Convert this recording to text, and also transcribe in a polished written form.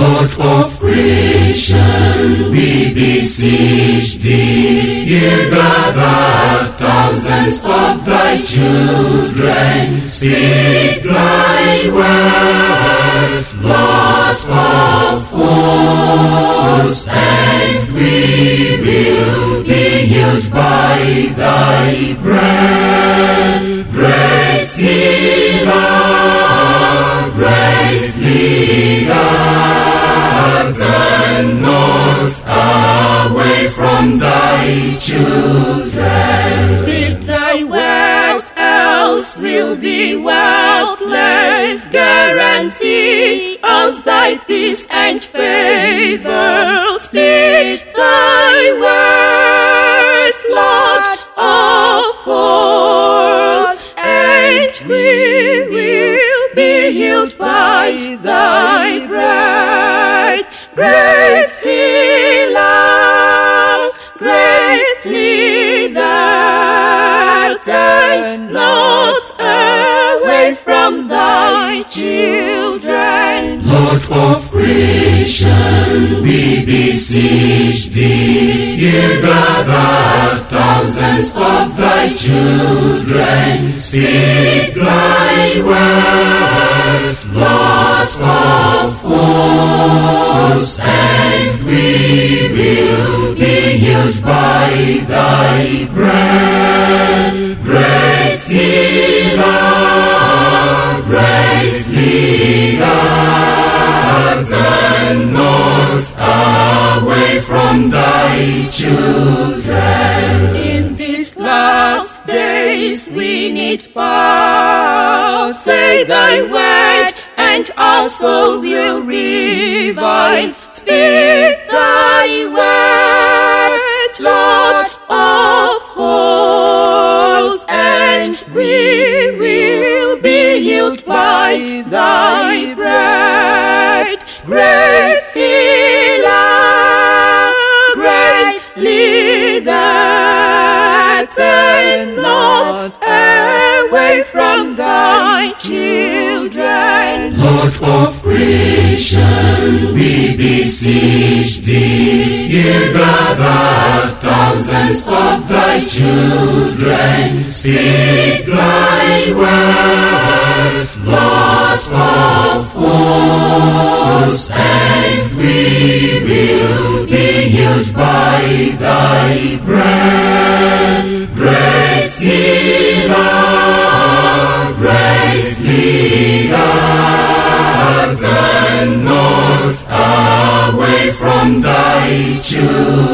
Lord of creation, we beseech thee. Here gather thousands of thy children. Speak thy word, Lord of hosts, and we will be healed by thy breath. Great healer, great leader, turn not away from thy children. Speak thy words, else we'll be worthless. Guarantee us thy peace and favor. Speak thy words, Lord of hosts, and we will be healed by thy breath. Great healer, great leader, turn not away from thy children. Lord of creation, we beseech thee. Here gather thousands of thy children. Speak thy word, Lord of hosts, and we will be healed by thy breath. Great healer, great leader, turn not away from thy children. In these last days we need power. Say thy word and our souls will revive. Speak thy word, Lord of hosts, and we will be healed by thy breath. Great healer, great leader, turn not away from thy children. Lord of creation, we beseech thee. Here gather thousands of thy children. Speak thy word, Lord of hosts, and we will be healed by thy breath. Great healer, great leader, turn not away from thy children.